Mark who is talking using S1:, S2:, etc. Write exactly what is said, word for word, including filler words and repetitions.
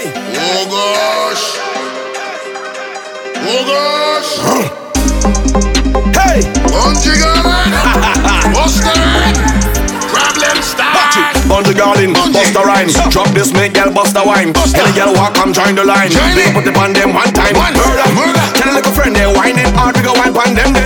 S1: Hey.
S2: Oh gosh. Oh gosh.
S1: Huh. Hey.
S2: Bungie Garlin. What's that? Problem start.
S1: Bungie Garlin, bust a rhyme. Drop this, make girl bust a wine. Any girl walk, come join the line. They put it on them one time.
S2: One.
S1: Murder, murder. Tell a little friend they whining hard. We go wine pon them.